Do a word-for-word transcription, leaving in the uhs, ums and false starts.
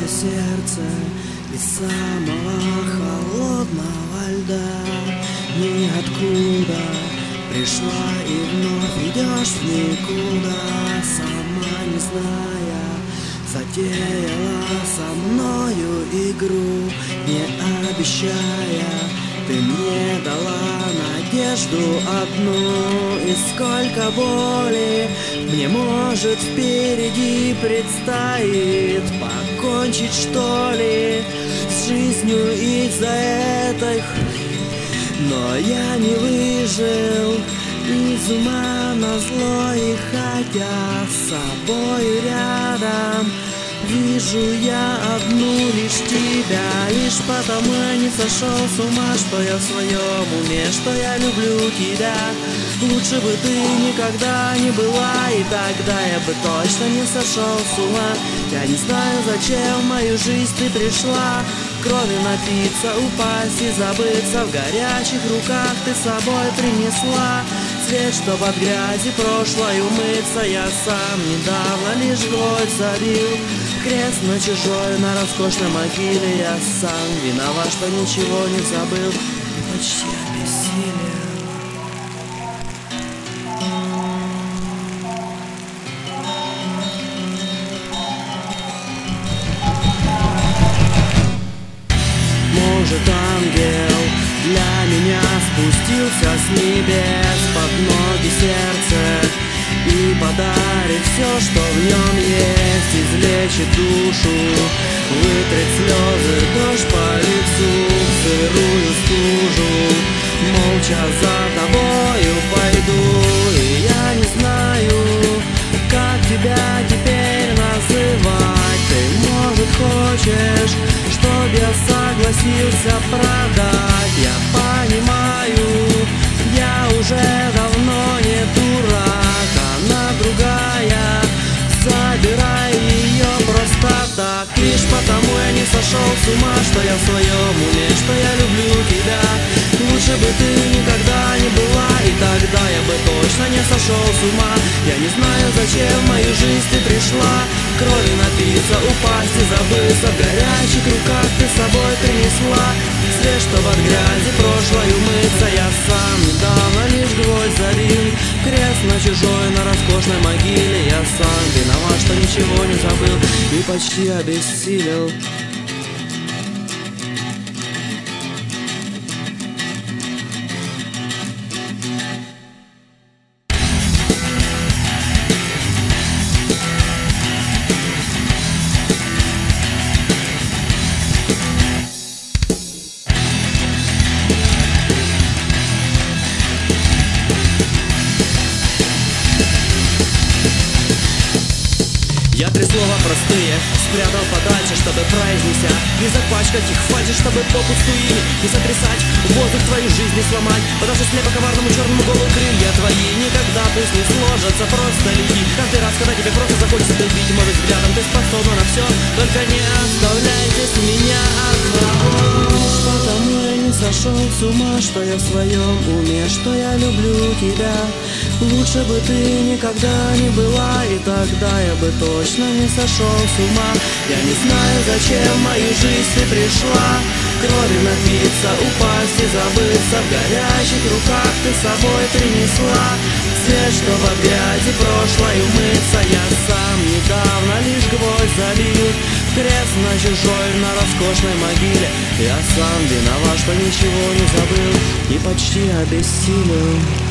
сердце из самого холодного льда. Ниоткуда пришла и вновь идешь в никуда, сама не зная, затеяла со мною игру, не обещая. Ты мне дала надежду одну, и сколько боли мне, может, впереди предстоит покончить, что ли, с жизнью из-за этой хрени. Но я не выжил из ума назло, и хотя с собой рядом вижу я одну лишь тебя, лишь потому я не сошел с ума, что я в своем уме, что я люблю тебя. Лучше бы ты никогда не была, и тогда я бы точно не сошел с ума. Я не знаю, зачем в мою жизнь ты пришла, крови напиться, упасть и забыться. В горячих руках ты с собой принесла цвет, чтоб от грязи прошлой умыться. Я сам недавно лишь гвоздь забил, крест на чужой, на роскошной могиле. Я сам виноват, что ничего не забыл и почти обессилел. Может, ангел для меня спустился с небес под ноги сердце и подарит все, что в нем есть, излечит душу, вытрет слезы, дождь по лицу, сырую стужу. Молча за тобою пойду, и я не знаю, как тебя теперь называть. Ты, может, хочешь, чтоб я согласился продать? Я понимаю, я уже давно не дурак, она другая, забирай ее просто так. Лишь потому я не сошел с ума, что я в своем уме, что я люблю тебя. Лучше бы ты никогда не была, и тогда я бы точно не сошел с ума. Я не знаю, зачем в мою жизнь ты пришла, крови напиться, упасть и забыться. В горячих руках ты с собой принесла свет, чтоб от грязи прошлой умыться. Я сам недавно лишь гвоздь забил, крест на чужой, на роскошной могиле. Я сам виноват, что ничего не забыл и почти обессилел. Я три слова простые спрятал подальше, чтобы произнеся не запачкать их фальши, чтобы попусту ими не сотрясать воздух твою жизнь, не сломать. Потому слепо коварному черному голу крылья твои никогда пусть не сложатся, просто лети. Каждый раз, когда тебе просто захочется добить, может, взглядом ты способна на все, только не оставляйте с меня одного. Лишь потому я не сошел с ума, что я в своем уме, что я люблю тебя. Лучше бы ты никогда не была, и тогда я бы точно не сошел с ума. Я не знаю, зачем в мою жизнь ты пришла, крови напиться, упасть и забыться. В горячих руках ты с собой принесла свет, чтоб от грязи прошлой умыться. Я сам недавно лишь гвоздь забил, крест на чужой, на роскошной могиле. Я сам виноват, что ничего не забыл и почти обессилел.